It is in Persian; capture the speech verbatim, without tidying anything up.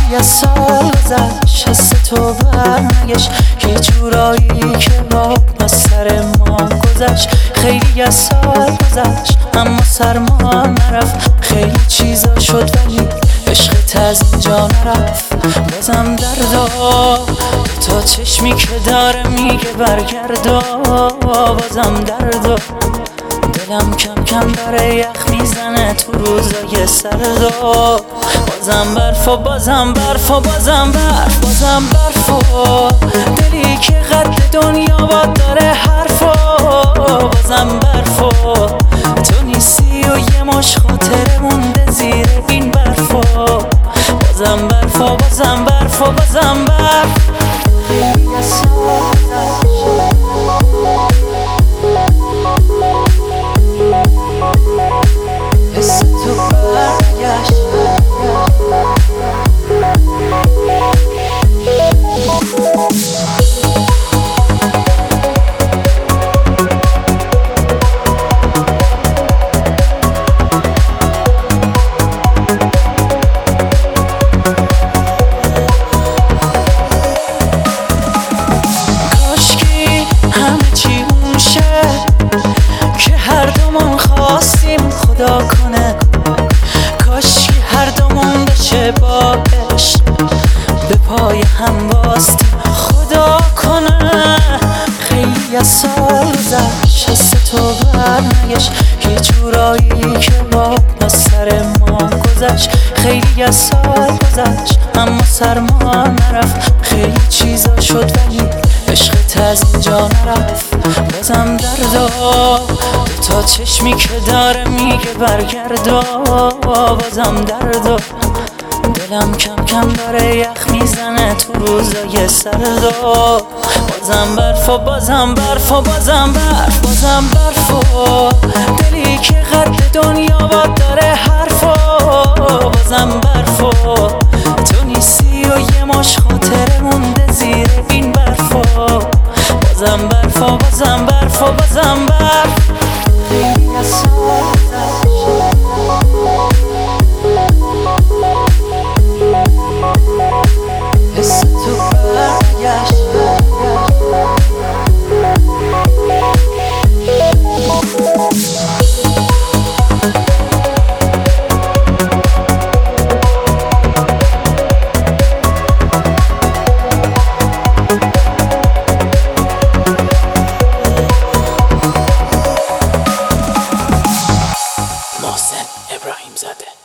خیلی از سال گذشت، حس تو برنگشت یه جورایی که با از سر ما گذشت. خیلی از سال گذشت اما سرما نرفت، خیلی چیزا شد ولی عشقت از اینجا نرفت. بازم دردا تا چشمی که داره میگه برگردا، بازم دردا دلم کم کم داره یخ میزنه تو روزای سردا. بازم برف و بازم برف و بازم برف بازم برف و دلی که قد دنیا باد داره حرف و بازم برف و تو نیستی و یه مش خاطره مونده زیر این برف و بازم برف و بازم برف و بازم برف. خیلی از سال حس تو برگشت، کاشکی همه چی اون شه که هر دومون خواستیم خدا کنه، کاشکی هر دومون بشه با عشق به پای هم باستیم خدا کنه. خیلی از سال گذشت حس تو برنگشت یه جورایی که با از سر ما گذشت. خیلی از سال گذشت اما سرما نرفت، خیلی چیزا شد ولی عشقت از اینجا نرفت. بازم دردا تا چشمی که داره میگه برگردا، بازم دردا دلم کم کم داره یخ میزنه تو روزای سردا. بازم برف و بازم برف و بازم برف بازم برف و دلی که قد دنیا باد داره حرف و بازم برف و تو نیستی و یه مش خاطره مونده زیر این برف و بازم برف و بازم برف و بازم برف. خیلی از سال حس تو برگشت، محسن ابراهیم زاده.